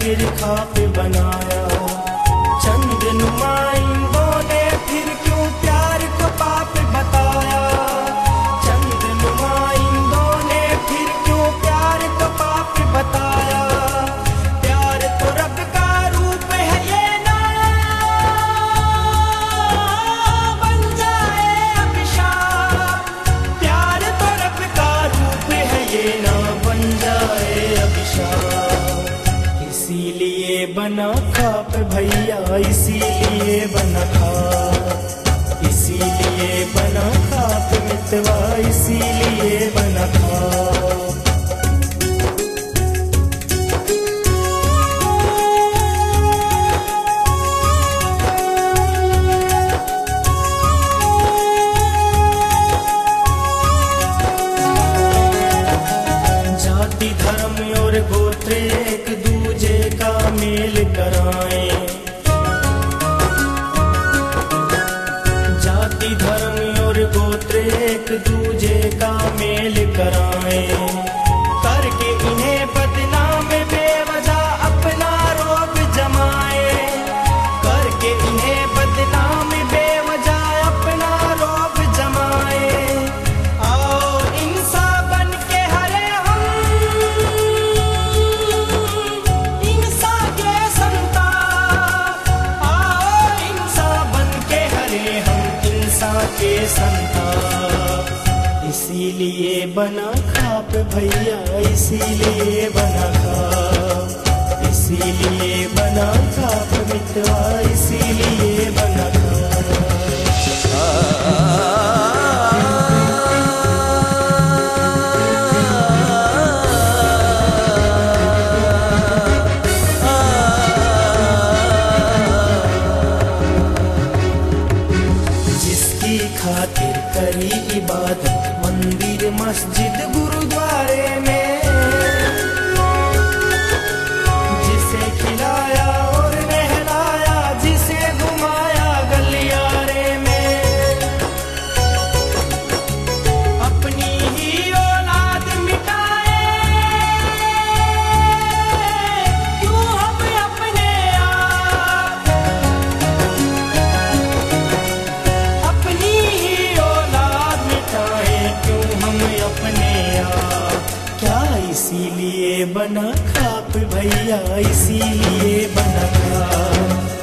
खातिर खाप बनाया। चंद नुमाइंदों ने फिर क्यों प्यार को पाप बताया। चंद नुमाइंदों ने फिर क्यों प्यार को पाप बताया। प्यार तो रब का रूप है ये ना बन जाए अभिशाप। प्यार तो रब का रूप है ये ना बन जाए अभिशाप। इसीलिए बना खाप भैया, इसीलिए बना खाप। इसीलिए बना खाप मितवा, इसीलिए बना खाप। जाति धर्म और गोत्र एक दूजे का मेल कराएं। जाति धर्म और गोत्र एक दूजे का मेल कराएं। करके इन्हें बदनाम बेवजह अपना रोब जमाए। करके इन्हें बदनाम बेवजह अपना रोब जमाए। आओ इंसान बन के हरे हम इंसान के संताप। आओ इंसान बन के हरे हम इंसान के संताप। इसीलिए बना खाप भैया, इसीलिए बना खाप। इसीलिए बना खाप मितवा, इसीलिए बना खाप। जिसकी खातिर करी इबादत मंदिर मस्जिद गुरुद्वारे में। जिसे खिलाया और नहलाया, जिसे घुमाया गलियारे में। अपनी ही औलाद मिटाए क्यों हम अपने आप। अपनी ही औलाद मिटाए क्यों हम अपने आप। क्या इसीलिए बना खाप भैया, इसीलिए बना खाप।